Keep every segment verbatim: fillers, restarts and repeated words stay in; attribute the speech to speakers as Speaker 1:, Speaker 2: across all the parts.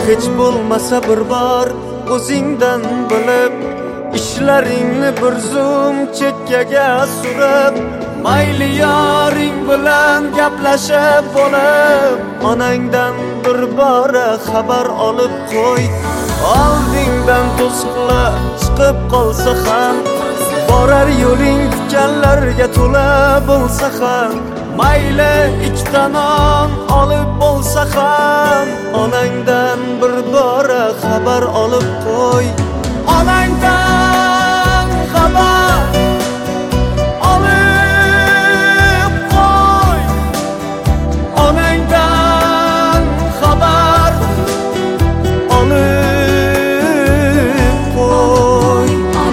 Speaker 1: hech bo'lmasa bir bor o'zingdan bilib, ishlaringni bir zum chekkaga surib, mayli yoring bilan gaplashib bo'lib, onangdan bir bora xabar olib qo'y. Oldingdan to'siqlar chiqib qolsa ham, borar yo'ling tikanlarga to'la bo'lsa ham, mayli ikkita non olib bo'lsa ham, onangdan bir bora xabar olib qo'y. Onangdan xabar olib qo'y. Onangdan xabar olib qo'y.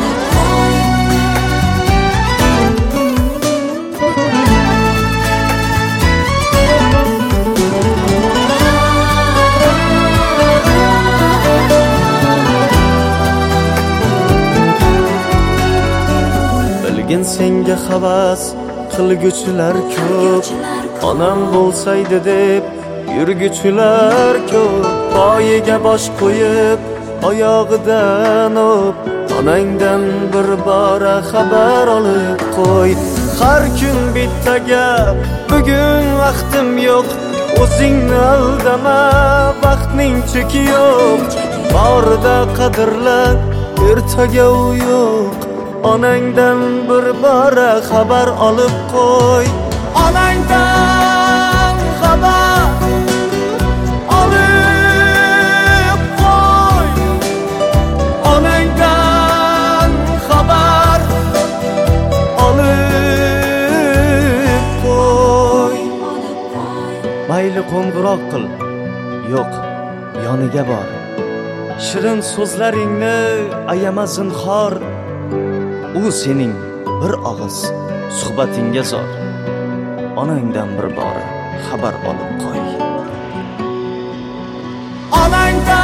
Speaker 1: Bilgin senga havas qilguchilar ko'p, onam bo'lsaydi deb yurguchilar ko'p. Poyiga bosh qo'yib, oyog'idan o'p, onangdan bir bora xabar olib qo'y. Har kun bitta gap, bugun vaqtim yo'q, o'zingni aldama, vaqtning cheki yo'q. Borida qadrla, ertaga u yo'q. Onangdan bir bora xabar olib qo'y. Onangdan xabar olib qo'y. Onangdan xabar olib qo'y. Mayli qo'ng'iroq qil, yo'q, yoniga bor. Shirin so'zlaringni ayama zinhor, u sening bir og'iz suhbatingga zor. Onangdan bir bora xabar olib qo'y. Onangdan